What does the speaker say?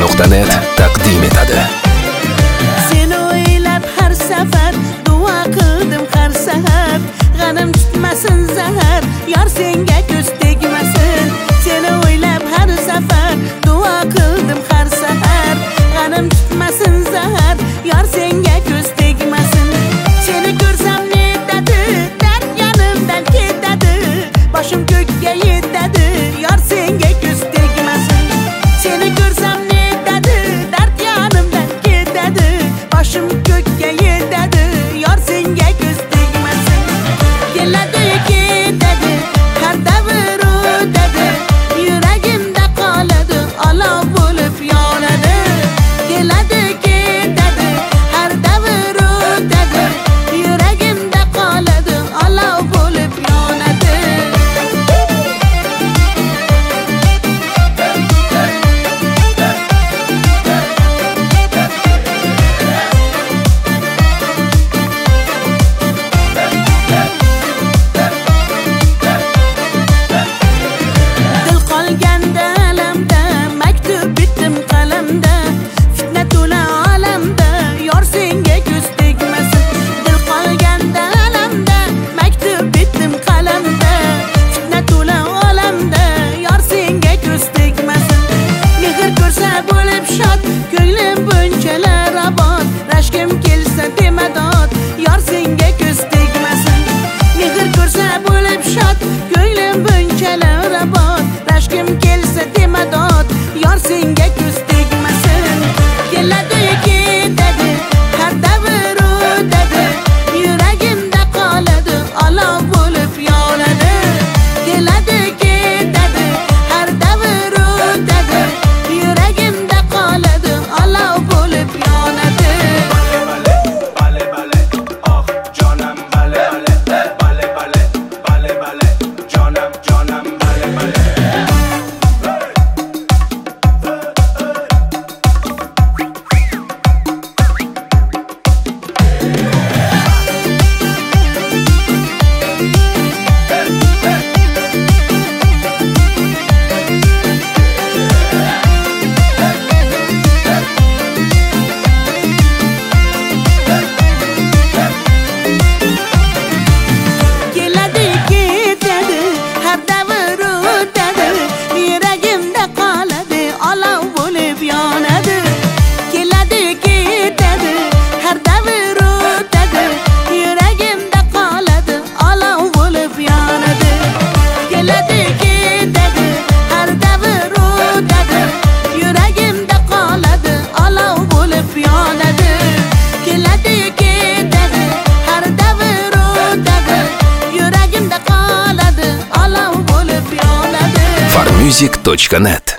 Farmuzik.net taqdim etadi. Seni o'ylab har safar duo qildim har sahar, g'anim tutmasin zahar, yor senga ko'z tegmasin. Seni o'ylab har safar duo qildim har sahar, g'anim tutmasin zahar, yor senga ko'z tegmasin. Seni ko'rsam netadi, dard yonimdan ketadi, boshim ko'kka yetadi, yor senga ko'z tegmasin. Seni ko'rsam netadi, dard yonimdan ketadi, boshim ko'kka yetadi, yor senga ko'z tegmasin. Keladi ketadi, har davr o'tadi, yuragimda qoladi, olov bo'lib yonadi. Keladi ketadi, har davr o'tadi, yuragimda qoladi, olov bo'lib yonadi. Dil qolganda alamda, maktub bitdim qalamda, fitna to'la olamda, yor senga ko'z tegmasin. Dil qolganda alamda, maktub bitdim qalamda, fitna to'la olamda, yor senga ko'z tegmasin. Mehr ko'rsa bo'lib shod, ko'nglim bunchalar obod, rashkim kelsa demadod, yor senga ko'z tegmasin. Mehr ko'rsa bo'lib shod, ko'nglim bunchalar obod, rashkim kelsa demadod, yor senga ko'z tegmasin. Keladi ketadi, har davr o'tadi, yuragimda qoladi, olov bo'lib yonadi. Keladi ketadi, har davr o'tadi, yuragimda qoladi, olov bo'lib yonadi. Bale bale, oh canım bale bale, bale bale, bale bale, canım bale bale. Keladi ketadi, har davr o'tadi, yuragimda qoladi, olov bo'lib yonadi. Keladi ketadi, har davr o'tadi, yuragimda qoladi, olov bo'lib yonadi. Keladi ketadi, har davr o'tadi, yuragimda qoladi, olov bo'lib yonadi. Keladi ketadi, har davr o'tadi, yuragimda qoladi, olov bo'lib yonadi. Farmuzik.net